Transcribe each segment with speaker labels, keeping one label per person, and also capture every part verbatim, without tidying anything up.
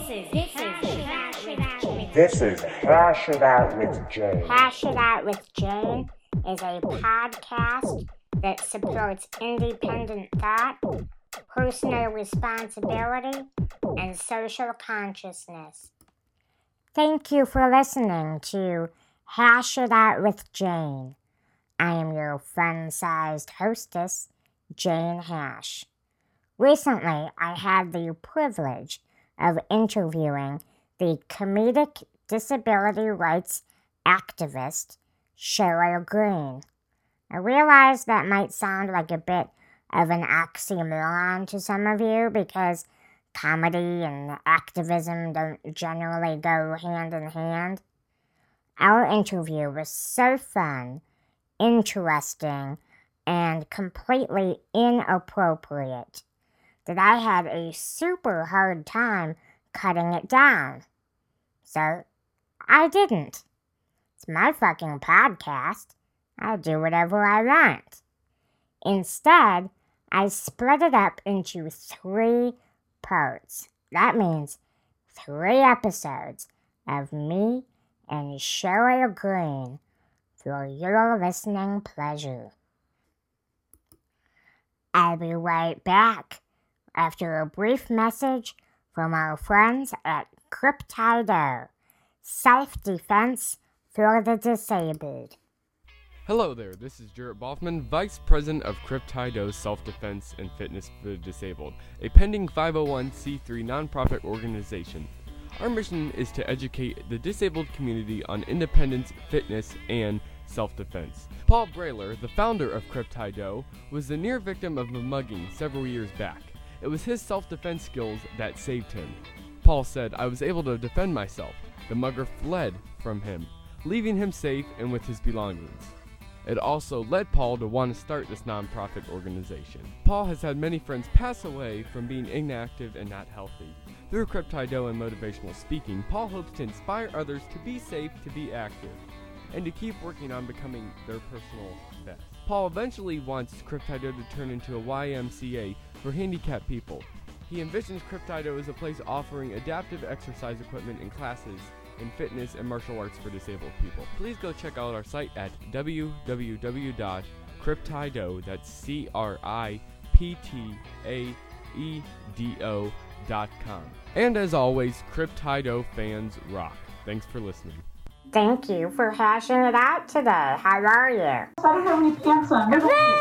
Speaker 1: is this is Hash It Out with
Speaker 2: This is Hash It Out with Jane.
Speaker 1: Hash It Out with Jane is a podcast that supports independent thought, personal responsibility, and social consciousness. Thank you for listening to Hash It Out with Jane. I am your fun-sized hostess, Jane Hash. Recently, I had the privilege of interviewing the comedic disability rights activist, Sheryl Green. I realize that might sound like a bit of an oxymoron to some of you because comedy and activism don't generally go hand in hand. Our interview was so fun, interesting, and completely inappropriate that I had a super hard time cutting it down. So, I didn't. It's my fucking podcast. I do whatever I want. Instead, I split it up into three parts. That means three episodes of me and Sheryl Green for your listening pleasure. I'll be right back after a brief message from our friends at Cryptido, self-defense for the disabled.
Speaker 3: Hello there, this is Jarrett Boffman, Vice President of Cryptido Self-Defense and Fitness for the Disabled, a pending five oh one c three nonprofit organization. Our mission is to educate the disabled community on independence, fitness, and self-defense. Paul Brailer, the founder of Cryptido, was the near victim of a mugging several years back. It was his self-defense skills that saved him. Paul said, "I was able to defend myself. The mugger fled from him, leaving him safe and with his belongings." It also led Paul to want to start this nonprofit organization. Paul has had many friends pass away from being inactive and not healthy. Through Cryptido and motivational speaking, Paul hopes to inspire others to be safe, to be active, and to keep working on becoming their personal best. Paul eventually wants Cryptido to turn into a Y M C A for handicapped people. He envisions Cryptido as a place offering adaptive exercise equipment and classes in fitness and martial arts for disabled people. Please go check out our site at w w w dot cryptido, that's C R I P T A E D O dot com. And as always, Cryptido fans rock. Thanks for listening.
Speaker 1: Thank you for hashing it out today. How are you?
Speaker 4: I don't have any pants on.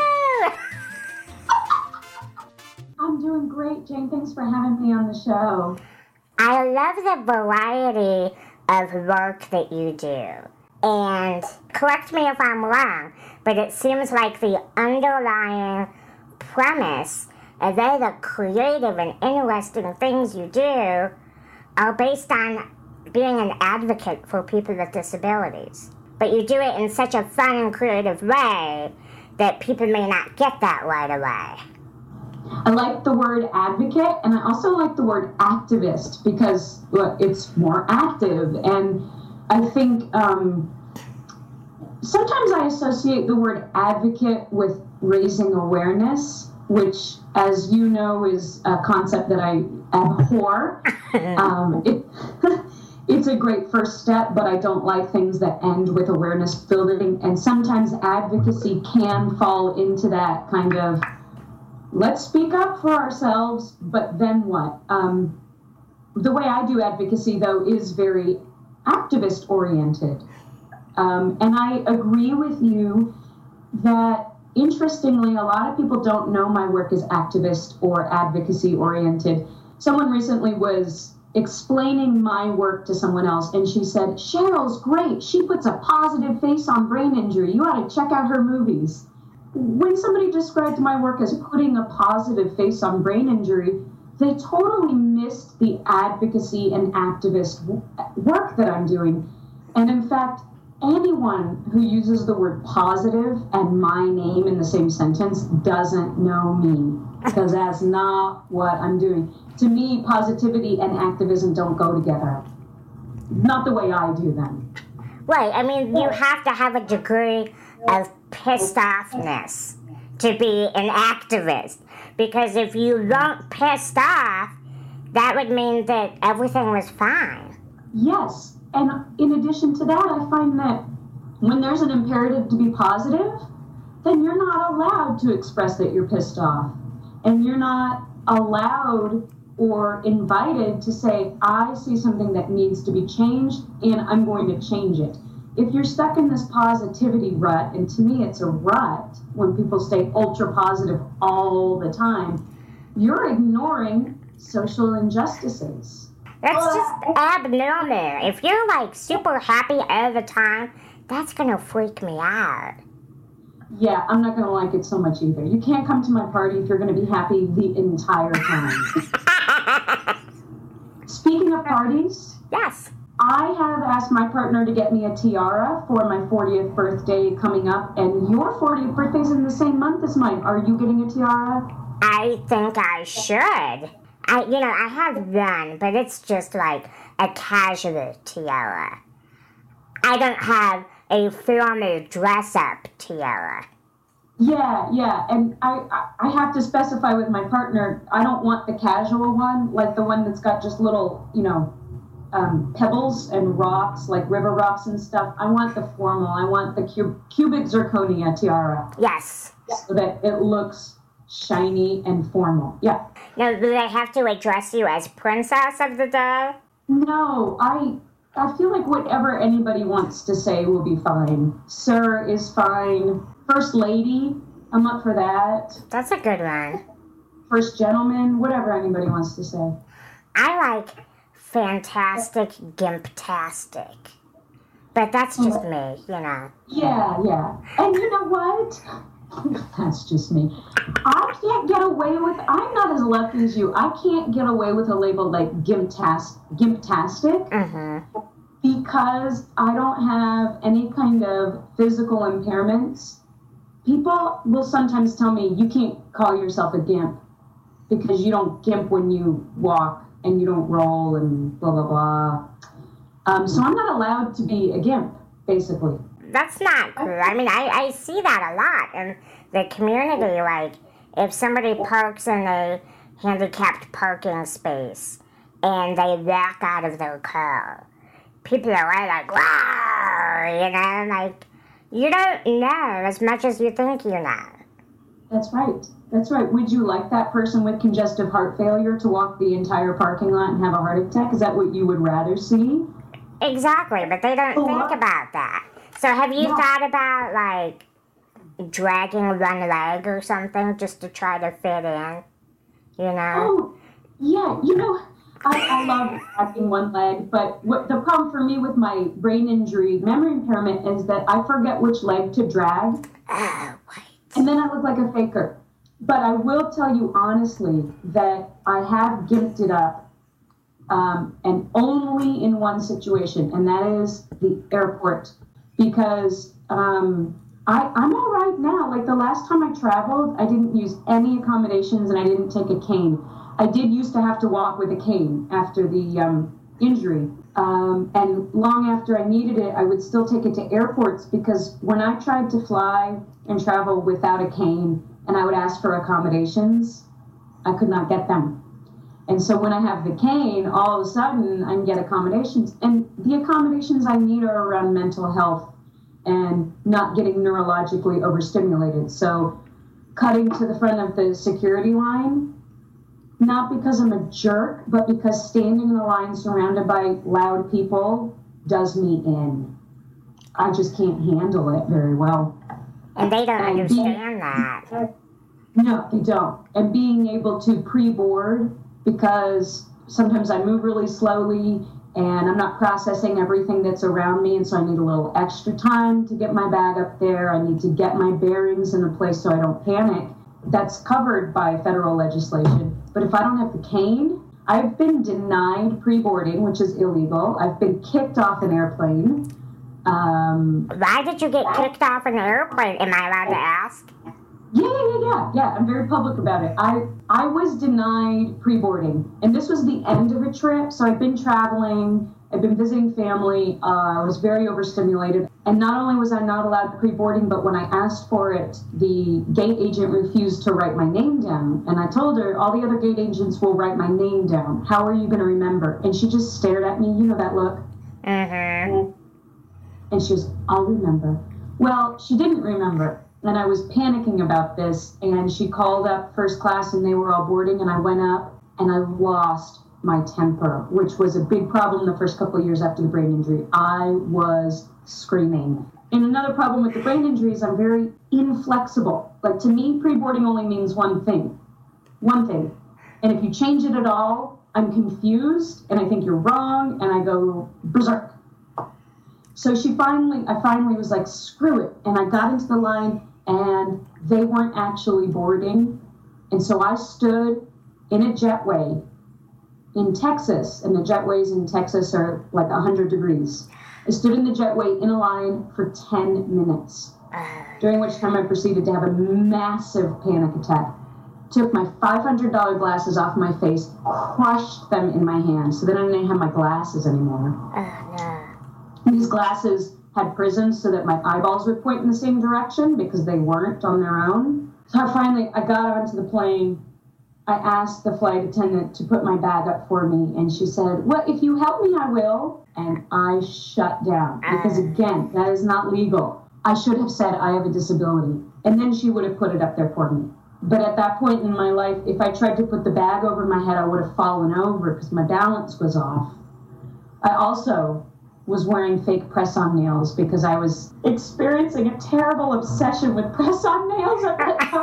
Speaker 4: I'm doing great, Jane. Thanks for having me on the show.
Speaker 1: I love the variety of work that you do. And correct me if I'm wrong, but it seems like the underlying premise of all the creative and interesting things you do are based on being an advocate for people with disabilities. But you do it in such a fun and creative way that people may not get that right away.
Speaker 4: I like the word advocate, and I also like the word activist because well, it's more active. And I think um, sometimes I associate the word advocate with raising awareness, which, as you know, is a concept that I abhor. um, it, it's a great first step, but I don't like things that end with awareness building. And sometimes advocacy can fall into that kind of, let's speak up for ourselves, but then what? Um, the way I do advocacy, though, is very activist-oriented. Um, and I agree with you that, interestingly, a lot of people don't know my work is activist or advocacy-oriented. Someone recently was explaining my work to someone else, and she said, "Cheryl's great. She puts a positive face on brain injury. You ought to check out her movies." When somebody described my work as putting a positive face on brain injury, they totally missed the advocacy and activist w- work that I'm doing. And in fact, anyone who uses the word positive and my name in the same sentence doesn't know me, because that's not what I'm doing. To me, positivity and activism don't go together. Not the way I do them.
Speaker 1: Right, I mean, you have to have a degree of pissed offness to be an activist. Because if you weren't pissed off, that would mean that everything was fine.
Speaker 4: Yes. And in addition to that, I find that when there's an imperative to be positive, then you're not allowed to express that you're pissed off. And you're not allowed or invited to say, I see something that needs to be changed and I'm going to change it. If you're stuck in this positivity rut, and to me it's a rut when people stay ultra positive all the time, you're ignoring social injustices.
Speaker 1: That's just abnormal. If you're like super happy all the time, that's gonna freak me out.
Speaker 4: Yeah, I'm not gonna like it so much either. You can't come to my party if you're gonna be happy the entire time. Speaking of parties,
Speaker 1: yes.
Speaker 4: I have asked my partner to get me a tiara for my fortieth birthday coming up, and your fortieth birthday's in the same month as mine. Are you getting a tiara?
Speaker 1: I think I should. I, you know, I have one, but it's just like a casual tiara. I don't have a formal dress-up tiara.
Speaker 4: Yeah, yeah, and I, I have to specify with my partner, I don't want the casual one, like the one that's got just little, you know, um, pebbles and rocks, like river rocks and stuff. I want the formal. I want the cub- cubic zirconia tiara.
Speaker 1: Yes.
Speaker 4: So that it looks shiny and formal. Yeah.
Speaker 1: Now, do they have to address you as princess of the day?
Speaker 4: No, I I feel like whatever anybody wants to say will be fine. Sir is fine. First lady, I'm up for that.
Speaker 1: That's a good one.
Speaker 4: First gentleman, whatever anybody wants to say.
Speaker 1: I like fantastic gimptastic. But that's just me, you know.
Speaker 4: Yeah, yeah. And you know what? That's just me. I can't get away with, I'm not as lucky as you. I can't get away with a label like gimptas, gimptastic
Speaker 1: Mm-hmm.
Speaker 4: because I don't have any kind of physical impairments. People will sometimes tell me, you can't call yourself a gimp because you don't gimp when you walk and you don't roll and blah, blah, blah. Um, so I'm not allowed to be a gimp, basically.
Speaker 1: That's not true. I mean, I, I see that a lot in the community. Like, if somebody parks in a handicapped parking space and they walk out of their car, people are right like, wow, you know, like, you don't know as much as you think you know.
Speaker 4: That's right. That's right. Would you like that person with congestive heart failure to walk the entire parking lot and have a heart attack? Is that what you would rather see?
Speaker 1: Exactly, but they don't
Speaker 4: Oh,
Speaker 1: think
Speaker 4: what?
Speaker 1: about that. So have you
Speaker 4: Yeah.
Speaker 1: thought about, like, dragging one leg or something just to try to fit in? You know?
Speaker 4: Oh, yeah. You know, I, I love having one leg, but what the problem for me with my brain injury, memory impairment, is that I forget which leg to drag,
Speaker 1: Oh, wait.
Speaker 4: and then I look like a faker. But I will tell you honestly that I have gimped it up, um, and only in one situation, and that is the airport. Because um, I, I'm all right now. Like the last time I traveled, I didn't use any accommodations and I didn't take a cane. I did used to have to walk with a cane after the um, injury. Um, and long after I needed it, I would still take it to airports because when I tried to fly and travel without a cane and I would ask for accommodations, I could not get them. And so when I have the cane, all of a sudden I can get accommodations. And the accommodations I need are around mental health and not getting neurologically overstimulated. So cutting to the front of the security line, not because I'm a jerk, but because standing in a line surrounded by loud people does me in. I just can't handle it very well.
Speaker 1: And they don't
Speaker 4: And
Speaker 1: understand that.
Speaker 4: No, they don't. And being able to pre-board, because sometimes I move really slowly and I'm not processing everything that's around me, and so I need a little extra time to get my bag up there. I need to get my bearings in a place so I don't panic. That's covered by federal legislation. But if I don't have the cane, I've been denied pre-boarding, which is illegal. I've been kicked off an airplane. Um,
Speaker 1: Why did you get kicked off an airplane? Am I allowed to ask?
Speaker 4: Yeah, yeah, yeah, yeah, yeah. I'm very public about it. I, I was denied pre-boarding, and this was the end of a trip. So I've been traveling, I'd been visiting family. Uh, I was very overstimulated. And not only was I not allowed pre-boarding, but when I asked for it, the gate agent refused to write my name down. And I told her, all the other gate agents will write my name down. How are you going to remember? And she just stared at me. You know that look?
Speaker 1: Mm-hmm.
Speaker 4: And she was, I'll remember. Well, she didn't remember. And I was panicking about this. And she called up first class and they were all boarding. And I went up and I lost my temper, which was a big problem the first couple of years after the brain injury. I was screaming. And another problem with the brain injury is I'm very inflexible. Like, to me, pre-boarding only means one thing. One thing. And if you change it at all, I'm confused and I think you're wrong and I go berserk. So she finally, I finally was like, screw it. And I got into the line and they weren't actually boarding. And so I stood in a jetway in Texas, and the jetways in Texas are like one hundred degrees. I stood in the jetway in a line for ten minutes, during which time I proceeded to have a massive panic attack. Took my five hundred dollars glasses off my face, crushed them in my hand, so then I didn't have my glasses anymore.
Speaker 1: Oh, no.
Speaker 4: These glasses had prisms so that my eyeballs would point in the same direction because they weren't on their own. So I finally, I got onto the plane. I asked the flight attendant to put my bag up for me, and she said, well, if you help me, I will. And I shut down because, again, that is not legal. I should have said I have a disability, and then she would have put it up there for me. But at that point in my life, if I tried to put the bag over my head, I would have fallen over because my balance was off. I also was wearing fake press-on nails because I was experiencing a terrible obsession with press-on nails at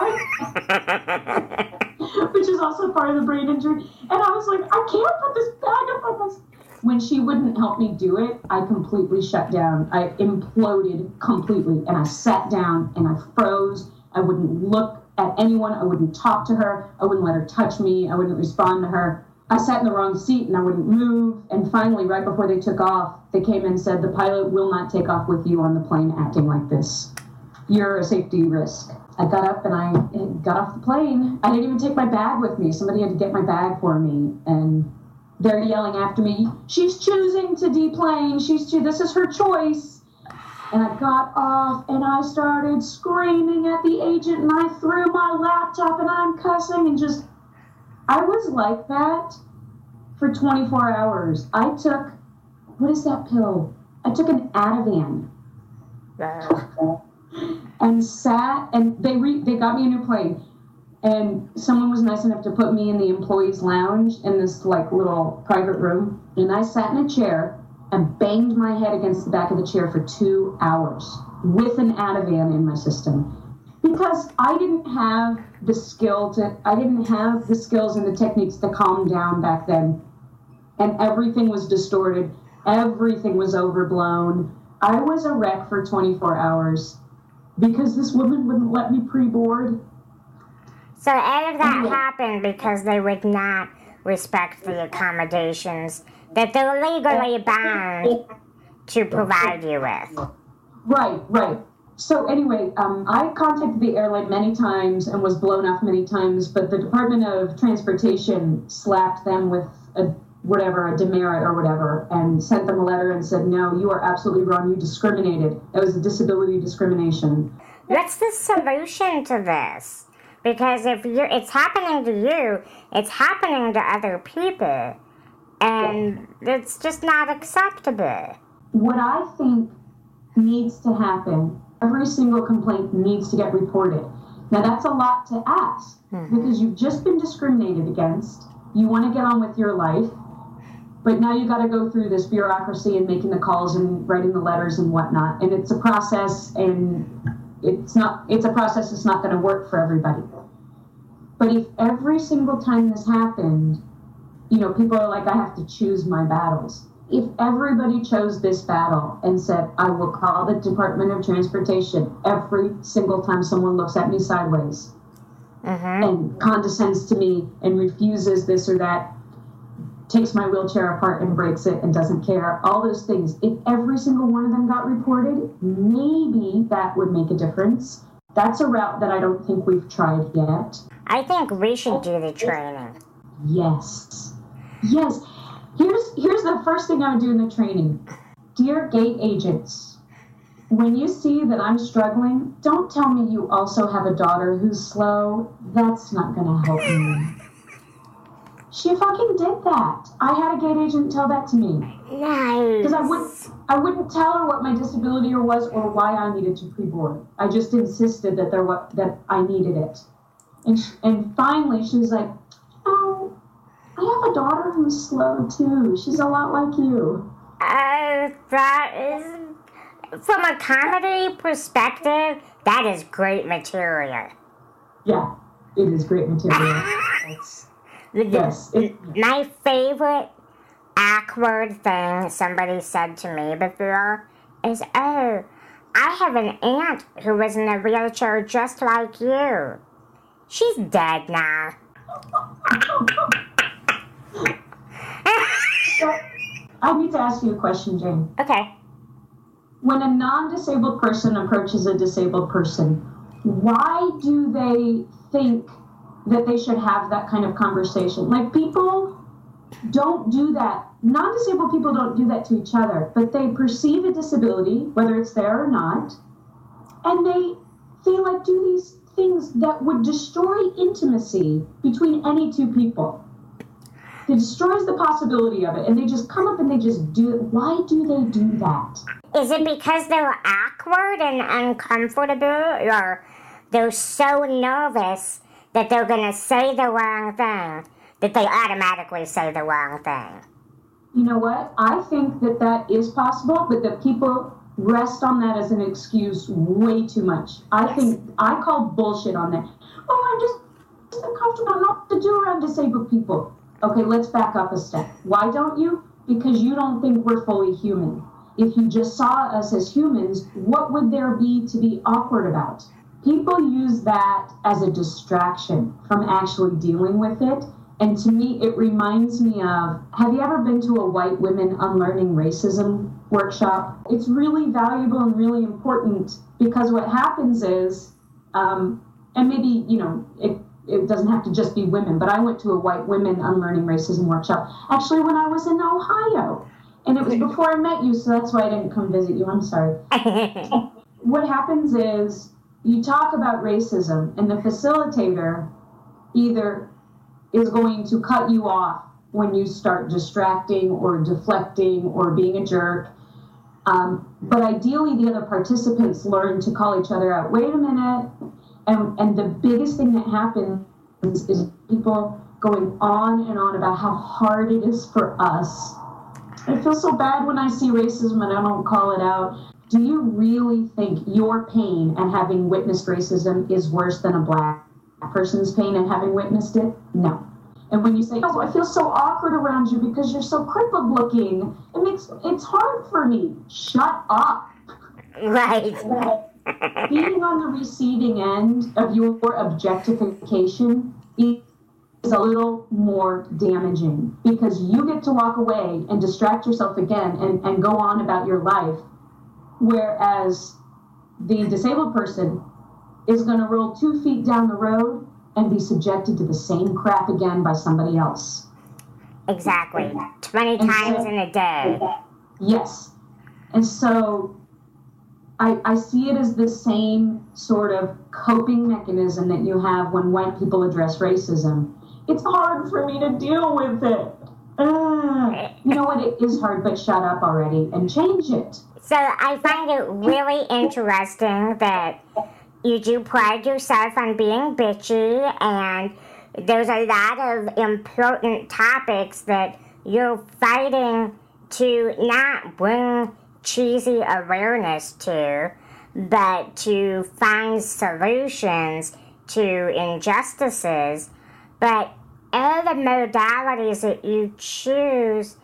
Speaker 4: that time. Which is also part of the brain injury. And I was like, I can't put this bag up on my... When she wouldn't help me do it, I completely shut down. I imploded completely. And I sat down and I froze. I wouldn't look at anyone. I wouldn't talk to her. I wouldn't let her touch me. I wouldn't respond to her. I sat in the wrong seat and I wouldn't move. And finally, right before they took off, they came in and said, the pilot will not take off with you on the plane acting like this. You're a safety risk. I got up and I got off the plane. I didn't even take my bag with me. Somebody had to get my bag for me. And they're yelling after me, she's choosing to deplane. She's cho- this is her choice. And I got off and I started screaming at the agent and I threw my laptop and I'm cussing and just, I was like that for twenty-four hours. I took, what is that pill? I took an Ativan.
Speaker 1: Wow.
Speaker 4: And sat, and they re, they got me a new plane, and someone was nice enough to put me in the employees' lounge in this like little private room, and I sat in a chair and banged my head against the back of the chair for two hours with an Ativan in my system because I didn't have the skill to, I didn't have the skills and the techniques to calm down back then, and everything was distorted, everything was overblown. I was a wreck for twenty-four hours. Because this woman wouldn't let me pre-board.
Speaker 1: So all of that
Speaker 4: Anyway.
Speaker 1: happened because they would not respect the accommodations that they're legally bound to provide you with.
Speaker 4: Right, right. So anyway, um, I contacted the airline many times and was blown off many times, but the Department of Transportation slapped them with a whatever, a demerit or whatever, and sent them a letter and said, no, you are absolutely wrong. You discriminated. That was a disability discrimination.
Speaker 1: What's the solution to this? Because if you're, it's happening to you, it's happening to other people, and it's just not acceptable.
Speaker 4: What I think needs to happen, every single complaint needs to get reported. Now, that's a lot to ask, mm-hmm. because you've just been discriminated against. You want to get on with your life. But now you got to go through this bureaucracy and making the calls and writing the letters and whatnot. And it's a process, and it's not, it's a process that's not going to work for everybody. But if every single time this happened, you know, people are like, I have to choose my battles. If everybody chose this battle and said, I will call the Department of Transportation every single time someone looks at me sideways
Speaker 1: uh-huh.
Speaker 4: and condescends to me and refuses this or that, takes my wheelchair apart and breaks it and doesn't care, all those things. If every single one of them got reported, maybe that would make a difference. That's a route that I don't think we've tried yet.
Speaker 1: I think we should do the training.
Speaker 4: Yes. Yes. Here's here's the first thing I would do in the training. Dear gate agents, when you see that I'm struggling, don't tell me you also have a daughter who's slow. That's not going to help me. She fucking did that. I had a gate agent tell that to me.
Speaker 1: Nice.
Speaker 4: Because I wouldn't, I wouldn't tell her what my disability was or why I needed to pre-board. I just insisted that there was, that I needed it. And she, and finally she was like, oh, I have a daughter who's slow too. She's a lot like you.
Speaker 1: Uh, that is, from a comedy perspective, that is great material.
Speaker 4: Yeah, it is great material. It's, yes. It,
Speaker 1: My favorite awkward thing somebody said to me before is, oh, I have an aunt who was in a wheelchair just like you. She's dead now.
Speaker 4: So, I need to ask you a question, Jane.
Speaker 1: Okay.
Speaker 4: When a non-disabled person approaches a disabled person, why do they think that they should have that kind of conversation? Like, people don't do that. Non-disabled people don't do that to each other, but they perceive a disability, whether it's there or not, and they feel like do these things that would destroy intimacy between any two people. It destroys the possibility of it, and they just come up and they just do it. Why do they do that?
Speaker 1: Is it because they're awkward and uncomfortable, or they're so nervous that they're going to say the wrong thing, that they automatically say the wrong thing?
Speaker 4: You know what? I think that that is possible, but that people rest on that as an excuse way too much. I
Speaker 1: Yes.
Speaker 4: think, I call bullshit on that. Oh, I'm just uncomfortable not to do around disabled people. Okay, let's back up a step. Why don't you? Because you don't think we're fully human. If you just saw us as humans, what would there be to be awkward about? People use that as a distraction from actually dealing with it. And to me, it reminds me of, have you ever been to a White Women Unlearning Racism workshop? It's really valuable and really important, because what happens is, um, and maybe, you know, it, it doesn't have to just be women, but I went to a White Women Unlearning Racism workshop, actually when I was in Ohio. And it was before I met you, so that's why I didn't come visit you. I'm sorry. What happens is, you talk about racism, and the facilitator either is going to cut you off when you start distracting or deflecting or being a jerk. Um, but ideally, the other participants learn to call each other out. Wait a minute. And, and the biggest thing that happens is people going on and on about how hard it is for us. I feel so bad when I see racism and I don't call it out. Do you really think your pain and having witnessed racism is worse than a black person's pain and having witnessed it? No. And when you say, oh, I feel so awkward around you because you're so crippled looking, it makes it's hard for me. Shut up.
Speaker 1: Right.
Speaker 4: Being on the receiving end of your objectification is a little more damaging, because you get to walk away and distract yourself again and, and go on about your life, whereas the disabled person is going to roll two feet down the road and be subjected to the same crap again by somebody else.
Speaker 1: Exactly. twenty
Speaker 4: And
Speaker 1: times
Speaker 4: so-
Speaker 1: in a day.
Speaker 4: Yes. And so I, I see it as the same sort of coping mechanism that you have when white people address racism. It's hard for me to deal with it. Ugh. You know what? It is hard, but shut up already and change it.
Speaker 1: So I find it really interesting that you do pride yourself on being bitchy, and there's a lot of important topics that you're fighting to not bring cheesy awareness to, but to find solutions to injustices. But all the modalities that you choose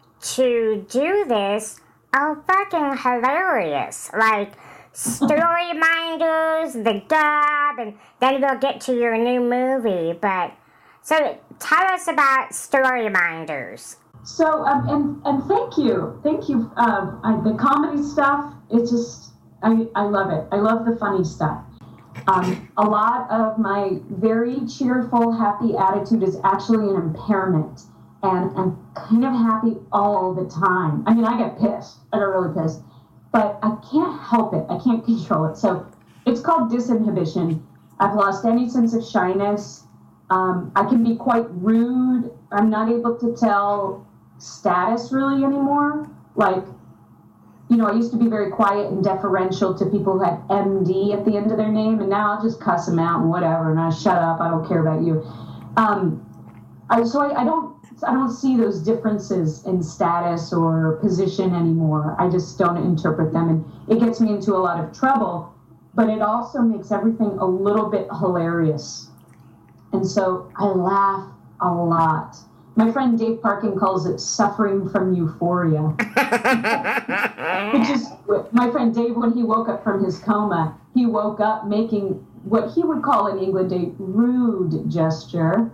Speaker 1: to do this are fucking hilarious. Like Story Minders, The Gob, and then we'll get to your new movie. But so tell us about Story Minders.
Speaker 4: So, um, and, and thank you. Thank you. Um, I, the comedy stuff, it's just, I, I love it. I love the funny stuff. Um, a lot of my very cheerful, happy attitude is actually an impairment. and I'm kind of happy all the time. I mean, I get pissed. I get really pissed. But I can't help it. I can't control it. So it's called disinhibition. I've lost any sense of shyness. Um, I can be quite rude. I'm not able to tell status really anymore. Like, you know, I used to be very quiet and deferential to people who had M D at the end of their name, and now I'll just cuss them out and whatever, and I shut up. I don't care about you. Um, I, so I, I don't. I don't see those differences in status or position anymore. I just don't interpret them, and it gets me into a lot of trouble, but it also makes everything a little bit hilarious. And so I laugh a lot. My friend Dave Parkin calls it suffering from euphoria. Which is, my friend Dave, when he woke up from his coma, he woke up making what he would call in England a rude gesture.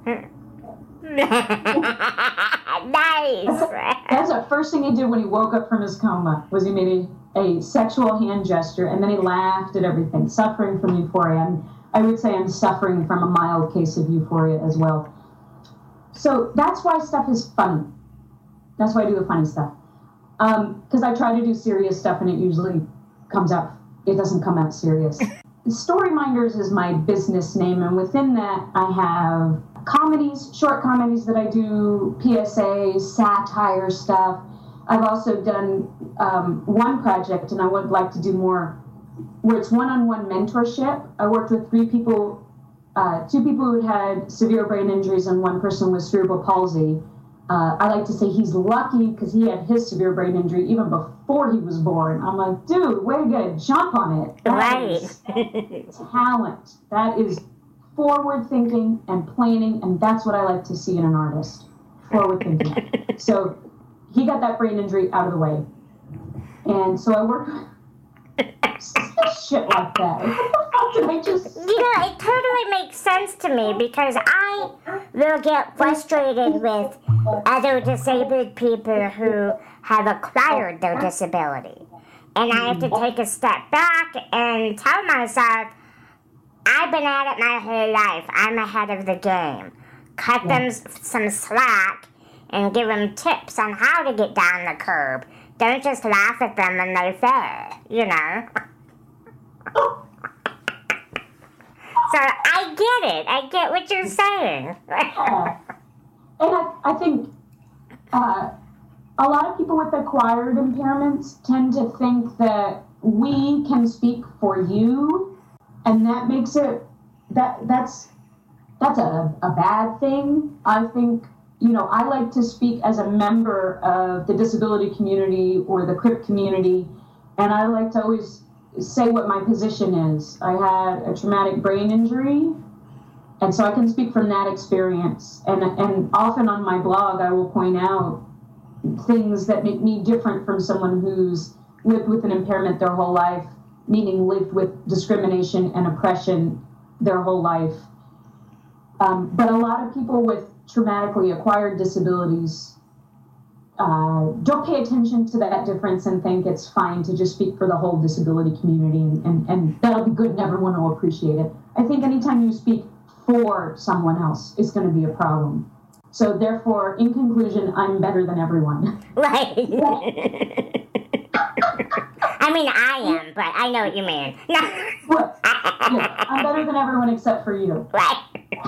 Speaker 1: Nice.
Speaker 4: That's, that's the first thing he did when he woke up from his coma, was he made a, a sexual hand gesture, and then he laughed at everything, suffering from euphoria. And I would say I'm suffering from a mild case of euphoria as well. So that's why stuff is funny. That's why I do the funny stuff. Because um, I try to do serious stuff, and it usually comes out, it doesn't come out serious. Storyminders is my business name, and within that I have comedies, short comedies that I do, P S A, satire stuff. I've also done um, one project, and I would like to do more, where it's one-on-one mentorship. I worked with three people, uh, two people who had severe brain injuries, and one person with cerebral palsy. Uh, I like to say he's lucky because he had his severe brain injury even before he was born. I'm like, dude, way to get a jump on it. That
Speaker 1: Right.
Speaker 4: is talent. That is forward thinking and planning, and that's what I like to see in an artist. Forward thinking. So he got that brain injury out of the way. And so I work shit like that. What the fuck did I just say?
Speaker 1: You know, it totally makes sense to me because I will get frustrated with other disabled people who have acquired their disability. And I have to take a step back and tell myself, I've been at it my whole life. I'm ahead of the game. Cut them s- some slack and give them tips on how to get down the curb. Don't just laugh at them when they fail, you know? So I get it. I get what you're saying.
Speaker 4: Yeah. And I, I think uh, a lot of people with acquired impairments tend to think that we can speak for you, and that makes it, that that's that's a, a bad thing. I think, you know, I like to speak as a member of the disability community or the C R I P community, and I like to always say what my position is. I had a traumatic brain injury, and so I can speak from that experience. And and often on my blog, I will point out things that make me different from someone who's lived with an impairment their whole life, meaning lived with discrimination and oppression their whole life. Um, but a lot of people with traumatically acquired disabilities uh, don't pay attention to that difference and think it's fine to just speak for the whole disability community, and, and, and that'll be good and everyone will appreciate it. I think anytime you speak for someone else, it's going to be a problem. So therefore, in conclusion, I'm better than everyone.
Speaker 1: Right. I mean, I am, but I know what you mean. No.
Speaker 4: What? Yeah, I'm better than everyone except for you.
Speaker 1: Right.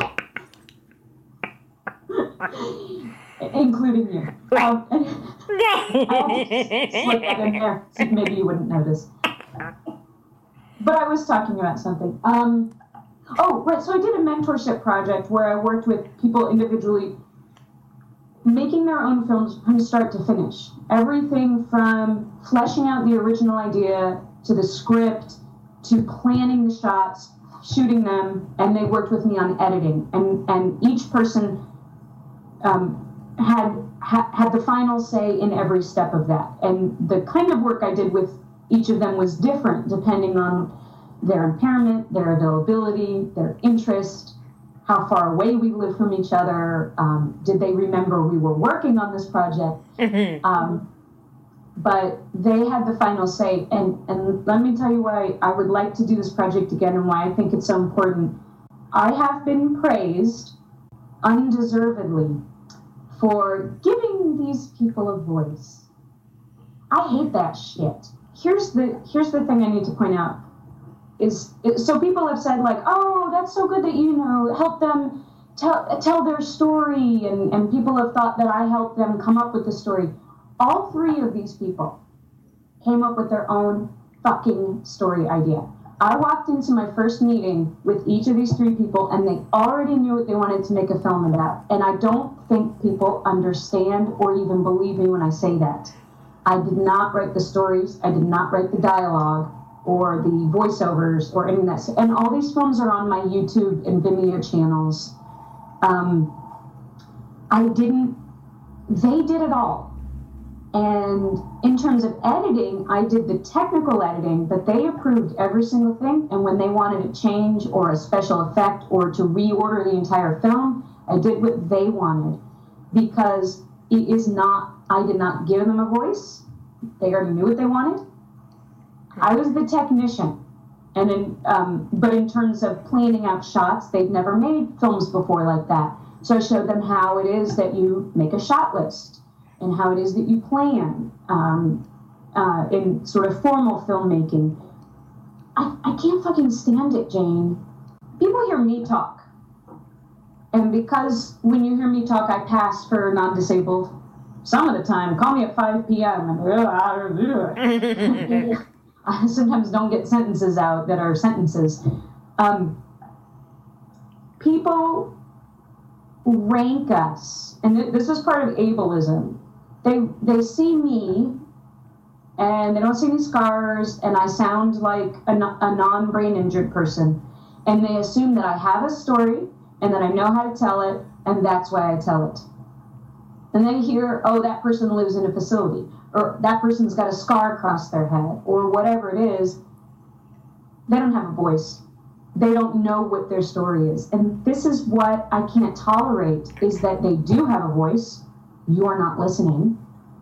Speaker 4: Including you. Um, I'll slip that in there so maybe you wouldn't notice. But I was talking about something. Um, oh, right. So I did a mentorship project where I worked with people individually making their own films from start to finish. Everything from fleshing out the original idea to the script to planning the shots, shooting them, and they worked with me on editing. And, and each person um, had ha, had the final say in every step of that. And the kind of work I did with each of them was different depending on their impairment, their availability, their interest, how far away we lived from each other, um, did they remember we were working on this project?
Speaker 1: Mm-hmm.
Speaker 4: Um, but they had the final say. And, and let me tell you why I would like to do this project again and why I think it's so important. I have been praised undeservedly for giving these people a voice. I hate that shit. Here's the here's the thing I need to point out. Is, is so people have said like, oh, that's so good that you know help them tell tell their story, and, and people have thought that I helped them come up with the story. All three of these people came up with their own fucking story idea. I walked into my first meeting with each of these three people, and they already knew what they wanted to make a film about. And I don't think people understand or even believe me when I say that. I did not write the stories. I did not write the dialogue or the voiceovers or any of that. And all these films are on my YouTube and Vimeo channels. Um, I didn't, they did it all. And in terms of editing, I did the technical editing, but they approved every single thing. And when they wanted a change or a special effect or to reorder the entire film, I did what they wanted, because it is not, I did not give them a voice. They already knew what they wanted. I was the technician. And in, um, but in terms of planning out shots, they've never made films before like that. So I showed them how it is that you make a shot list and how it is that you plan um, uh, in sort of formal filmmaking. I, I can't fucking stand it, Jane. People hear me talk. And because when you hear me talk, I pass for non-disabled. Some of the time, call me at five p.m. and I sometimes don't get sentences out that are sentences. Um, people rank us, and th- this is part of ableism. They they see me, and they don't see any scars, and I sound like a, a non-brain injured person, and they assume that I have a story and that I know how to tell it, and that's why I tell it. And they hear, oh, that person lives in a facility, or that person's got a scar across their head, or whatever it is. They don't have a voice. They don't know what their story is. And this is what I can't tolerate, is that they do have a voice, you are not listening,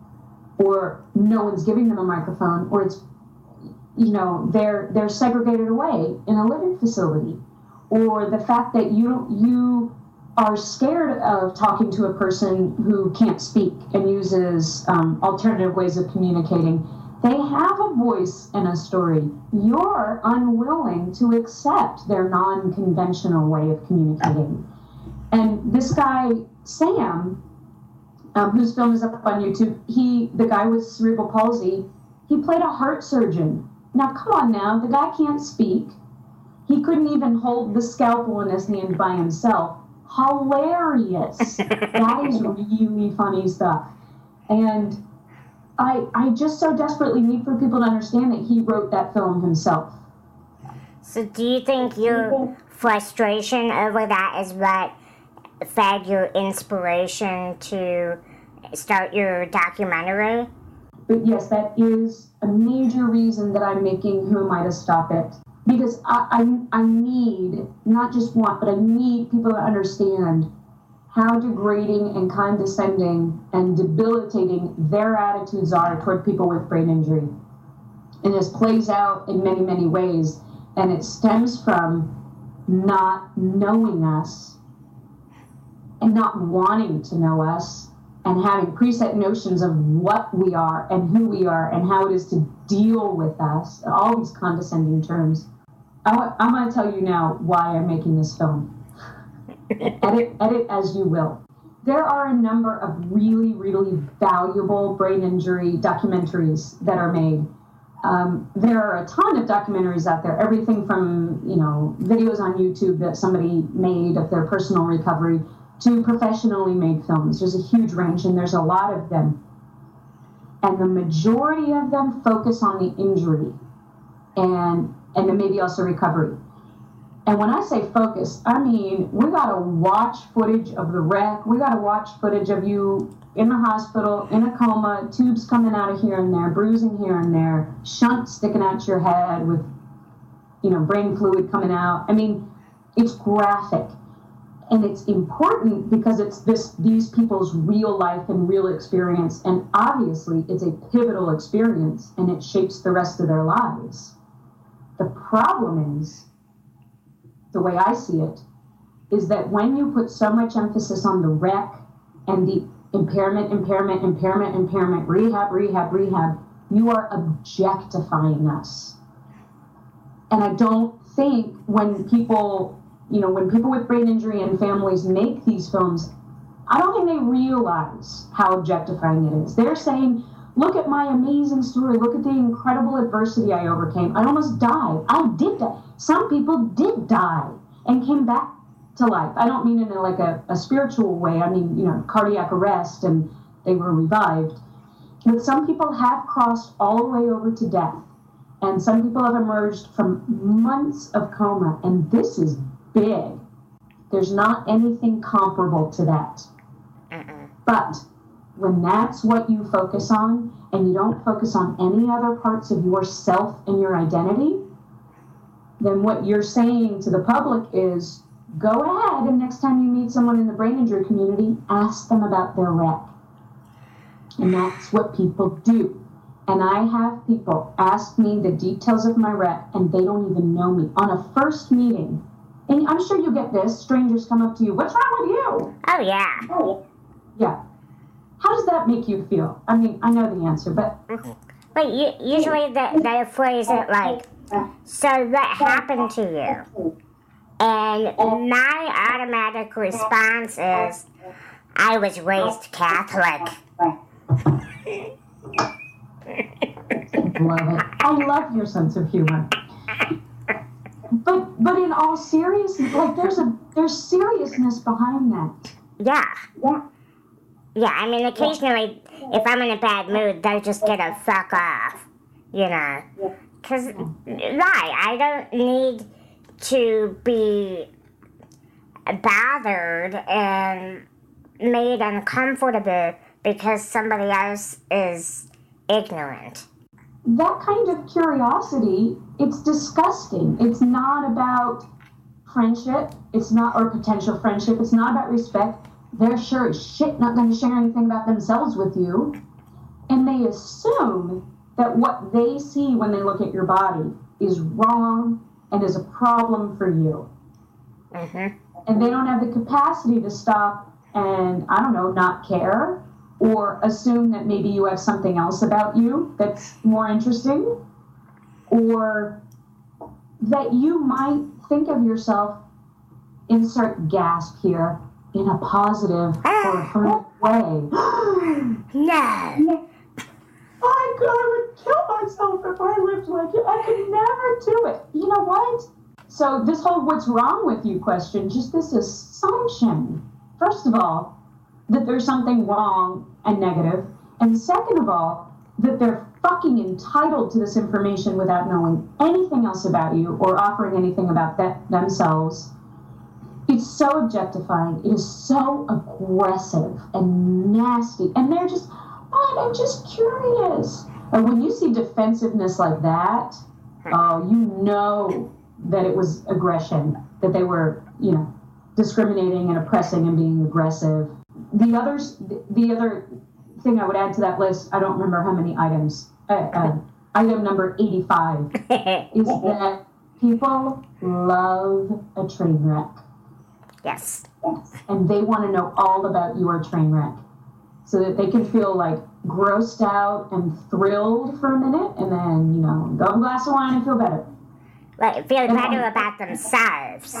Speaker 4: or no one's giving them a microphone, or it's, you know, they're they're segregated away in a living facility, or the fact that you you are scared of talking to a person who can't speak and uses um, alternative ways of communicating. They have a voice and a story. You're unwilling to accept their non-conventional way of communicating. And this guy, Sam, um, whose film is up on YouTube, he, the guy with cerebral palsy, he played a heart surgeon. Now, come on now, the guy can't speak. He couldn't even hold the scalpel in his hand by himself. Hilarious. That is really funny stuff. And I I just so desperately need for people to understand that he wrote that film himself.
Speaker 1: So do you think your frustration over that is what fed your inspiration to start your documentary?
Speaker 4: But yes, that is a major reason that I'm making Who Am I to Stop It? Because I, I, I need, not just want, but I need people to understand how degrading and condescending and debilitating their attitudes are toward people with brain injury. And this plays out in many, many ways. And it stems from not knowing us and not wanting to know us and having preset notions of what we are and who we are and how it is to deal with us, all these condescending terms. I w- I'm going to tell you now why I'm making this film. edit, edit as you will. There are a number of really, really valuable brain injury documentaries that are made. Um, there are a ton of documentaries out there, everything from, you know, videos on YouTube that somebody made of their personal recovery to professionally made films. There's a huge range, and there's a lot of them. And the majority of them focus on the injury and and then maybe also recovery. And when I say focus, I mean, we got to watch footage of the wreck. We got to watch footage of you in the hospital, in a coma, tubes coming out of here and there, bruising here and there, shunt sticking out your head with, you know, brain fluid coming out. I mean, it's graphic. And it's important because it's this these people's real life and real experience. And obviously, it's a pivotal experience, and it shapes the rest of their lives. The problem is, the way I see it, is that when you put so much emphasis on the wreck and the impairment, impairment, impairment, impairment, rehab, rehab, rehab. You are objectifying us. And I don't think when people, you know, when people with brain injury and families make these films, I don't think they realize how objectifying it is. They're saying, look at my amazing story. Look at the incredible adversity I overcame. I almost died. I did die. Some people did die and came back to life. I don't mean in a, like a, a spiritual way. I mean, you know, cardiac arrest and they were revived. But some people have crossed all the way over to death. And some people have emerged from months of coma. And this is big. There's not anything comparable to that. Uh-uh. But when that's what you focus on, and you don't focus on any other parts of yourself and your identity, then what you're saying to the public is, go ahead, and next time you meet someone in the brain injury community, ask them about their wreck. And that's what people do. And I have people ask me the details of my wreck, and they don't even know me. On a first meeting, and I'm sure you get this, strangers come up to you, what's wrong with you?
Speaker 1: Oh, yeah.
Speaker 4: Oh, yeah. How does that make you feel? I mean, I know the answer, but...
Speaker 1: But you, usually they, they phrase it like, so that happened to you. And my automatic response is, I was raised Catholic.
Speaker 4: Love it. I love your sense of humor. But but in all seriousness, like there's a there's seriousness behind that.
Speaker 1: Yeah. Yeah. Yeah, I mean, occasionally, if I'm in a bad mood, they'll just get a fuck off, you know. Because, right, I don't need to be bothered and made uncomfortable because somebody else is ignorant.
Speaker 4: That kind of curiosity, it's disgusting. It's not about friendship. It's not, or potential friendship. It's not about respect. They're sure as shit not going to share anything about themselves with you. And they assume that what they see when they look at your body is wrong and is a problem for you.
Speaker 1: Mm-hmm.
Speaker 4: And they don't have the capacity to stop and, I don't know, not care or assume that maybe you have something else about you that's more interesting, or that you might think of yourself, insert gasp here, in a positive or affirmative way.
Speaker 1: No.
Speaker 4: I, I would kill myself if I lived like you. I could never do it. You know what? So this whole what's wrong with you question, just this assumption, first of all, that there's something wrong and negative, and second of all, that they're fucking entitled to this information without knowing anything else about you or offering anything about that themselves. It's so objectifying. It is so aggressive and nasty. And they're just, what? I'm just curious. And when you see defensiveness like that, oh, you know that it was aggression, that they were, you know, discriminating and oppressing and being aggressive. The others, the other thing I would add to that list, I don't remember how many items, uh, uh, item number eighty-five, is that people love a train wreck.
Speaker 1: Yes.
Speaker 4: And they want to know all about your train wreck so that they can feel like grossed out and thrilled for a minute and then, you know, go have a glass of wine and feel better.
Speaker 1: Like, feel
Speaker 4: And
Speaker 1: better
Speaker 4: then-
Speaker 1: about themselves.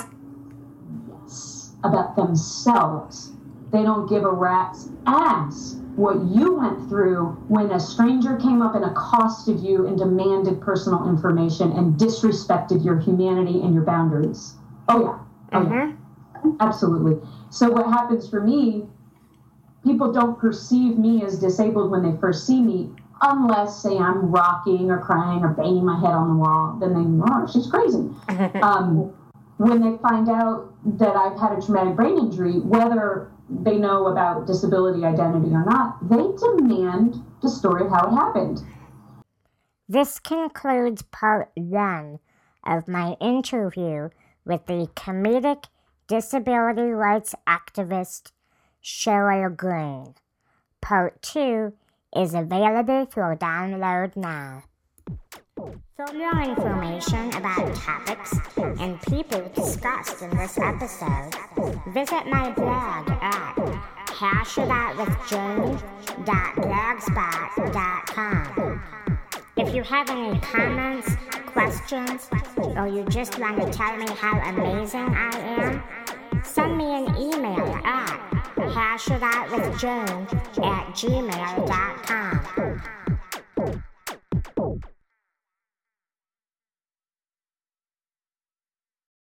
Speaker 4: Yes, about themselves. They don't give a rat's ass what you went through when a stranger came up and accosted you and demanded personal information and disrespected your humanity and your boundaries. Oh, yeah. Oh, yeah.
Speaker 1: Mm-hmm.
Speaker 4: Absolutely. So what happens for me, people don't perceive me as disabled when they first see me, unless, say, I'm rocking or crying or banging my head on the wall. Then they, oh, she's crazy. um, when they find out that I've had a traumatic brain injury, whether they know about disability identity or not, they demand the story of how it happened.
Speaker 1: This concludes part one of my interview with the comedic disability rights activist Cheryl Green. Part two is available for download now. For more information about topics and people discussed in this episode, visit my blog at hashitoutwithjane.blogspot dot com. If you have any comments, questions, or you just want to tell me how amazing I am, send me an email at hashitoutwithjane at gmail dot